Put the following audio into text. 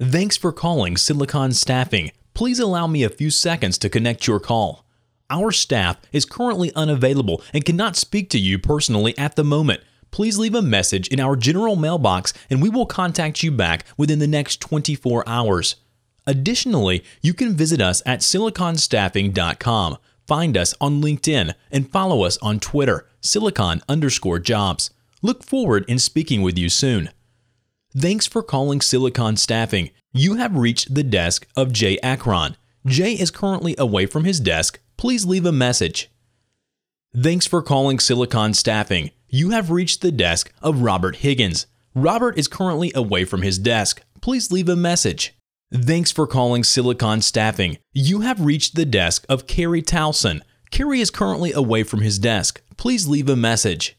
Thanks for calling Silicon Staffing. Please allow me a few seconds to connect your call. Our staff is currently unavailable and cannot speak to you personally at the moment. Please leave a message in our general mailbox and we will contact you back within the next 24 hours. Additionally, you can visit us at siliconstaffing.com, find us on LinkedIn, and follow us on Twitter, silicon_jobs. Look forward in speaking with you soon. Thanks for calling Silicon Staffing. You have reached the desk of Jay Akron. Jay is currently away from his desk. Please leave a message. Thanks for calling Silicon Staffing. You have reached the desk of Robert Higgins. Robert is currently away from his desk. Please leave a message. Thanks for calling Silicon Staffing. You have reached the desk of Kerry Towson. Kerry is currently away from his desk. Please leave a message.